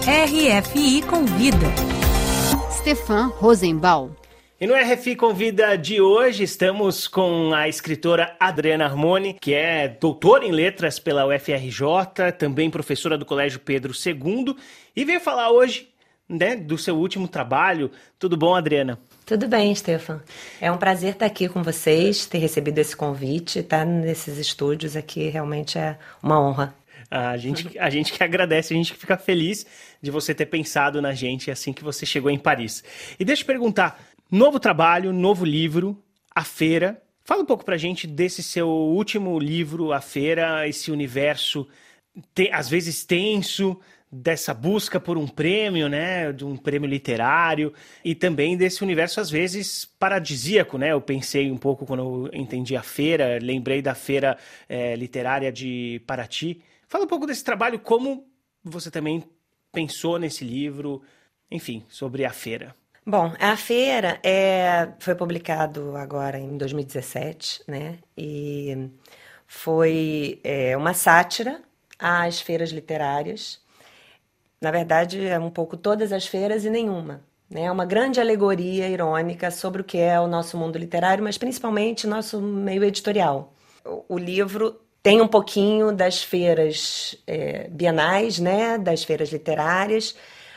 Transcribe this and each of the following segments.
RFI Convida. Stefan Rosenbaum. E no RFI Convida de hoje estamos com a escritora Adriana Armoni, que é doutora em letras pela UFRJ, também professora do Colégio Pedro II, e veio falar hoje, né, do seu último trabalho. Tudo bom, Adriana? Tudo bem, Stefan. É um prazer estar aqui com vocês, ter recebido esse convite, estar nesses estúdios aqui realmente é uma honra. A gente que agradece, a gente que fica feliz de você ter pensado na gente assim que você chegou em Paris. E deixa eu perguntar, novo trabalho, novo livro, A Feira. Fala um pouco pra gente desse seu último livro, A Feira, esse universo às vezes tenso, dessa busca por um prêmio, né, de um prêmio literário, e também desse universo às vezes paradisíaco, né? Eu pensei um pouco quando eu entendi a feira, lembrei da feira literária de Paraty. Fala um pouco desse trabalho, como você também pensou nesse livro, enfim, sobre a feira. Bom, a feira foi publicado agora em 2017, né? E foi uma sátira às feiras literárias. Na verdade, é um pouco todas as feiras e nenhuma. É uma grande alegoria irônica sobre o que é o nosso mundo literário, mas principalmente nosso meio editorial. O livro tem um pouquinho das feiras bienais, né, das feiras literárias,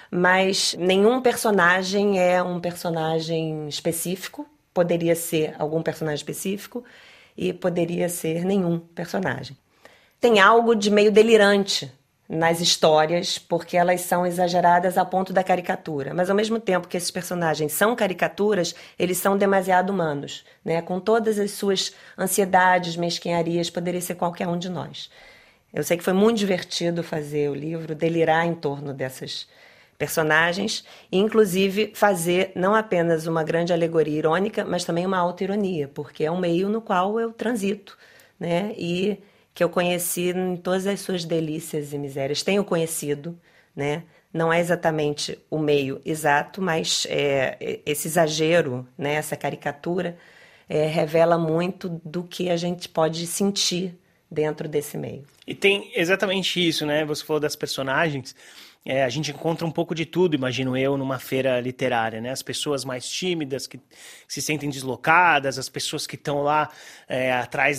mas nenhum personagem é um personagem específico. Poderia ser algum personagem específico e poderia ser nenhum personagem. Tem algo de meio delirante nas histórias, porque elas são exageradas a ponto da caricatura. Mas, ao mesmo tempo que esses personagens são caricaturas, eles são demasiado humanos, né? Com todas as suas ansiedades, mesquinharias, poderia ser qualquer um de nós. Eu sei que foi muito divertido fazer o livro, delirar em torno dessas personagens, e, inclusive, fazer não apenas uma grande alegoria irônica, mas também uma auto-ironia, porque é um meio no qual eu transito, né? E que eu conheci em todas as suas delícias e misérias. Tenho conhecido, né? Não é exatamente o meio exato, mas esse exagero, né? Essa caricatura, revela muito do que a gente pode sentir dentro desse meio. E tem exatamente isso, né? Você falou das personagens. A gente encontra um pouco de tudo, imagino eu, numa feira literária, né? As pessoas mais tímidas, que se sentem deslocadas, as pessoas que estão lá atrás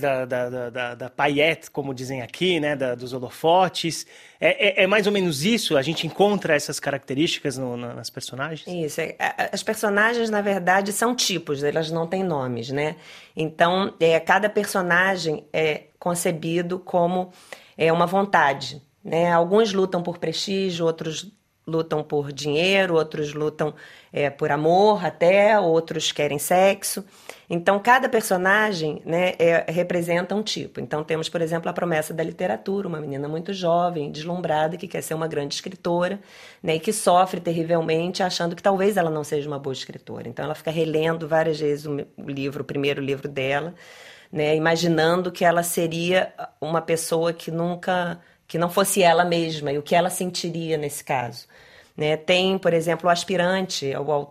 da paillette, como dizem aqui, né? Dos holofotes. É mais ou menos isso? A gente encontra essas características nas personagens? Isso. As personagens, na verdade, são tipos, elas não têm nomes, né? Então, cada personagem é concebido como uma vontade, né? Alguns lutam por prestígio, outros lutam por dinheiro, outros lutam por amor até, outros querem sexo. Então, cada personagem, né, representa um tipo. Então, temos, por exemplo, a promessa da literatura, uma menina muito jovem, deslumbrada, que quer ser uma grande escritora, né, e que sofre terrivelmente achando que talvez ela não seja uma boa escritora. Então, ela fica relendo várias vezes o primeiro livro dela, né, imaginando que ela seria uma pessoa que não fosse ela mesma, e o que ela sentiria nesse caso, né? Tem, por exemplo, o aspirante,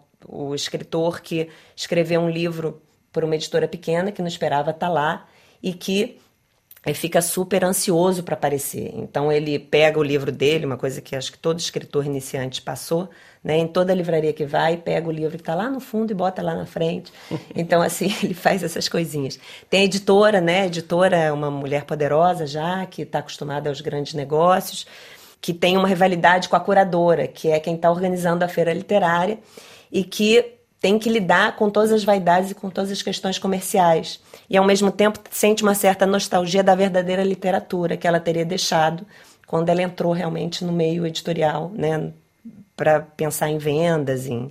o escritor que escreveu um livro por uma editora pequena, que não esperava estar lá, e que fica super ansioso para aparecer. Então, ele pega o livro dele, uma coisa que acho que todo escritor iniciante passou, né? Em toda livraria que vai, pega o livro que está lá no fundo e bota lá na frente. Então, assim, ele faz essas coisinhas. Tem a editora, né? A editora é uma mulher poderosa já, que está acostumada aos grandes negócios, que tem uma rivalidade com a curadora, que é quem está organizando a feira literária, e que tem que lidar com todas as vaidades e com todas as questões comerciais. E, ao mesmo tempo, sente uma certa nostalgia da verdadeira literatura que ela teria deixado quando ela entrou realmente no meio editorial, né, para pensar em vendas, em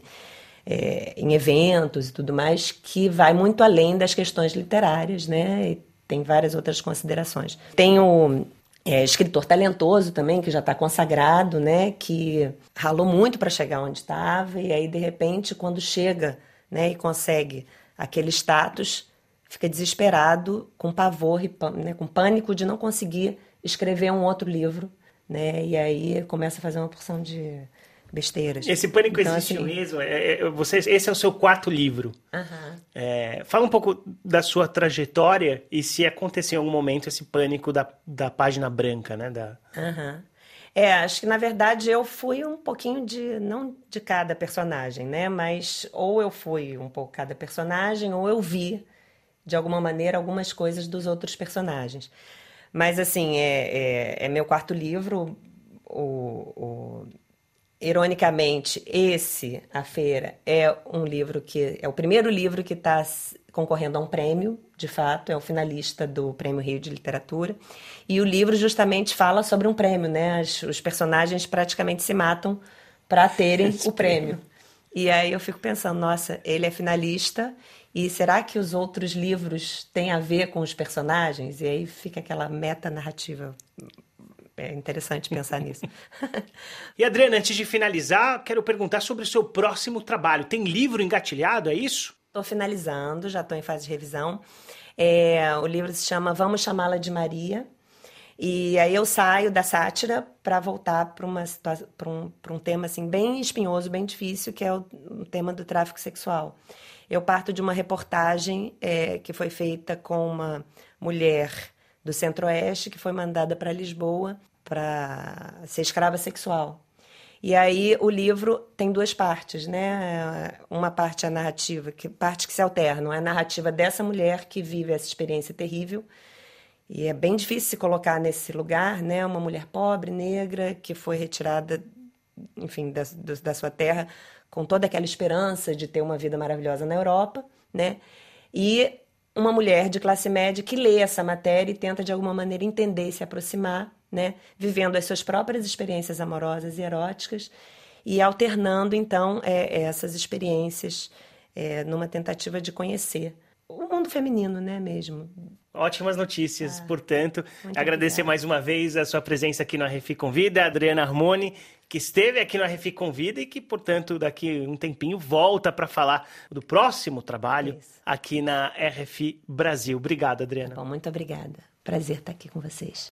eventos e tudo mais, que vai muito além das questões literárias, né, e tem várias outras considerações. Tem o escritor talentoso também, que já está consagrado, né, que ralou muito para chegar onde estava, e aí, de repente, quando chega, né, e consegue aquele status, fica desesperado, com pavor, né, com pânico de não conseguir escrever um outro livro, né, e aí começa a fazer uma porção de besteiras. Esse pânico então, existe assim, mesmo? Esse é o seu quarto livro. Uhum. Fala um pouco da sua trajetória e se aconteceu em algum momento esse pânico da página branca, né? Uhum. Acho que na verdade eu fui um pouquinho não de cada personagem, né? Mas ou eu fui um pouco cada personagem, ou eu vi, de alguma maneira, algumas coisas dos outros personagens. Mas, assim, é meu quarto livro. Ironicamente, A Feira, é um livro que é o primeiro livro que está concorrendo a um prêmio, de fato, é o finalista do Prêmio Rio de Literatura. E o livro justamente fala sobre um prêmio, né? Os personagens praticamente se matam para terem o prêmio. E aí eu fico pensando, nossa, ele é finalista, e será que os outros livros têm a ver com os personagens? E aí fica aquela meta-narrativa. É interessante pensar nisso. E, Adriana, antes de finalizar, quero perguntar sobre o seu próximo trabalho. Tem livro engatilhado, é isso? Estou finalizando, já estou em fase de revisão. O livro se chama Vamos Chamá-la de Maria. E aí eu saio da sátira para voltar para um tema assim, bem espinhoso, bem difícil, que é o tema do tráfico sexual. Eu parto de uma reportagem que foi feita com uma mulher do Centro-Oeste que foi mandada para Lisboa para ser escrava sexual. E aí o livro tem duas partes, né? Uma parte é a narrativa, parte que se alternam. É a narrativa dessa mulher que vive essa experiência terrível. E é bem difícil se colocar nesse lugar, né? Uma mulher pobre, negra, que foi retirada, enfim, da sua terra, com toda aquela esperança de ter uma vida maravilhosa na Europa, né? E uma mulher de classe média que lê essa matéria e tenta, de alguma maneira, entender e se aproximar, né? Vivendo as suas próprias experiências amorosas e eróticas e alternando, então, essas experiências numa tentativa de conhecer o mundo feminino, né, mesmo. Ótimas notícias, portanto. Agradecer obrigada. mais uma vez a sua presença aqui no RFI Convida, a Adriana Armoni, que esteve aqui no RFI Convida e que, portanto, daqui um tempinho volta para falar do próximo trabalho aqui na RFI Brasil. Obrigado, Adriana. Bom, muito obrigada. Prazer estar aqui com vocês.